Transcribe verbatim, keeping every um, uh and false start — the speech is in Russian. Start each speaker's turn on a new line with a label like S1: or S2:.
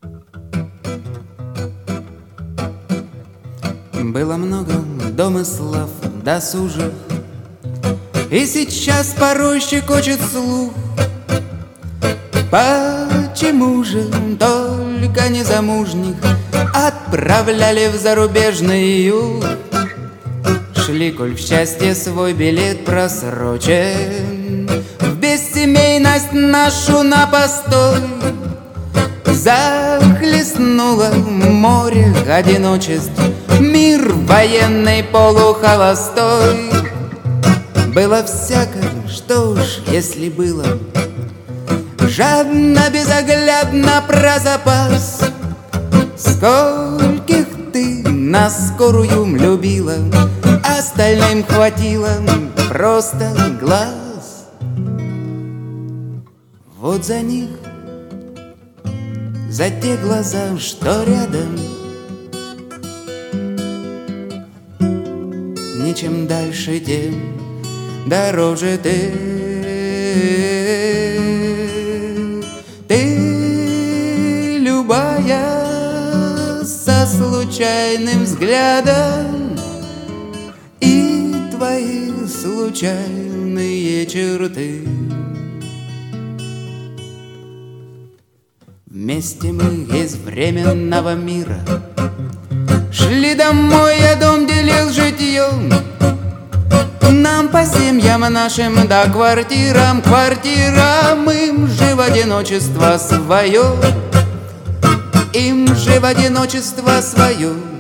S1: Было много домыслов досужих, и сейчас порой щекочет слух. Почему же только незамужних отправляли в зарубежный юг? Шли, коль в счастье свой билет просрочен, в бессемейность нашу на постой. Захлестнуло море одиночеств, мир военный полухолостой. Было всякое, что ж, если было, жадно, безоглядно про запас. Скольких ты на скорую любила, остальным хватило просто глаз. Вот за них, за те глаза, что рядом, ничем дальше, тем дороже ты. Ты любая со случайным взглядом, и твои случайные черты. Вместе мы из временного мира шли домой, а дом делил житьем. Нам по семьям нашим, да квартирам, квартирам. Им же в одиночество свое, им же в одиночество свое.